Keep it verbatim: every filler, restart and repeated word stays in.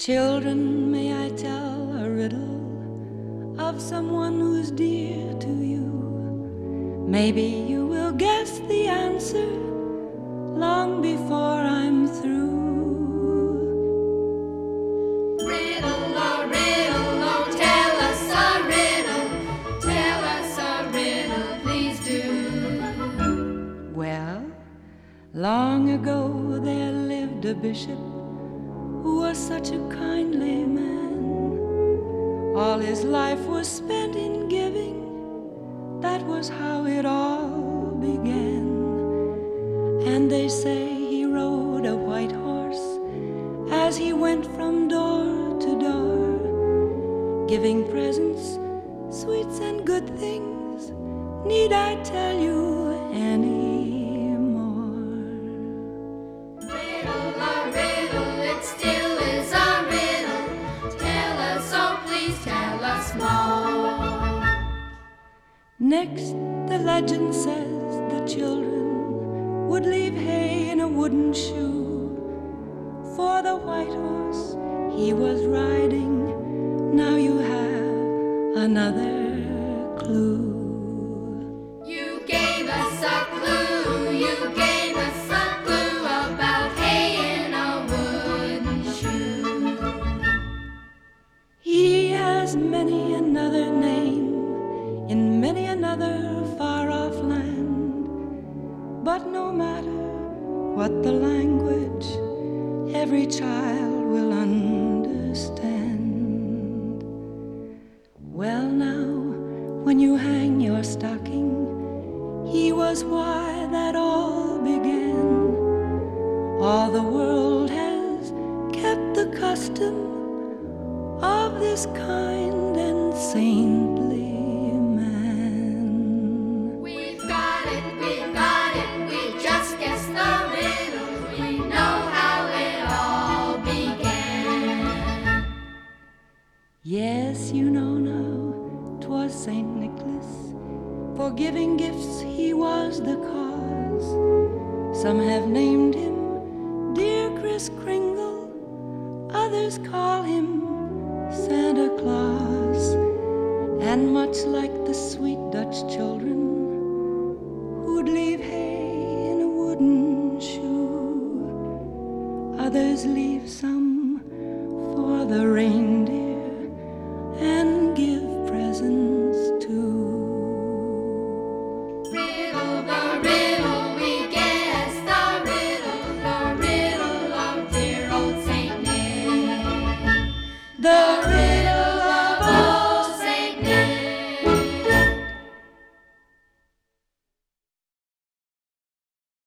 Children, may I tell a riddle of someone who's dear to you? Maybe you will guess the answer long before I'm through. Riddle, oh riddle, oh tell us a riddle, tell us a riddle, please do. Well, long ago there lived a bishop who was such a kindly man. All his life was spent in giving, that was how it all began. And they say he rode a white horse as he went from door to door, giving presents, sweets and good things. Need I tell you any? Next, the legend says the children would leave hay in a wooden shoe for the white horse he was riding. Now you have another clue. You gave us a clue, you gave us a clue about hay in a wooden shoe. He has many another name in many another far-off land, but no matter what the language, every child will understand. Well now, when you hang your stocking, he was why that all began. All the world has kept the custom of this kind and saintly. Yes, you know now, 'twas Saint Nicholas. For giving gifts he was the cause. Some have named him Dear Kris Kringle, others call him Santa Claus. And much like the sweet Dutch children who'd leave hay in a wooden shoe, others leave some for the reindeer and give presents too. Riddle, the riddle, we guess the riddle, the riddle of dear old Saint Nick. The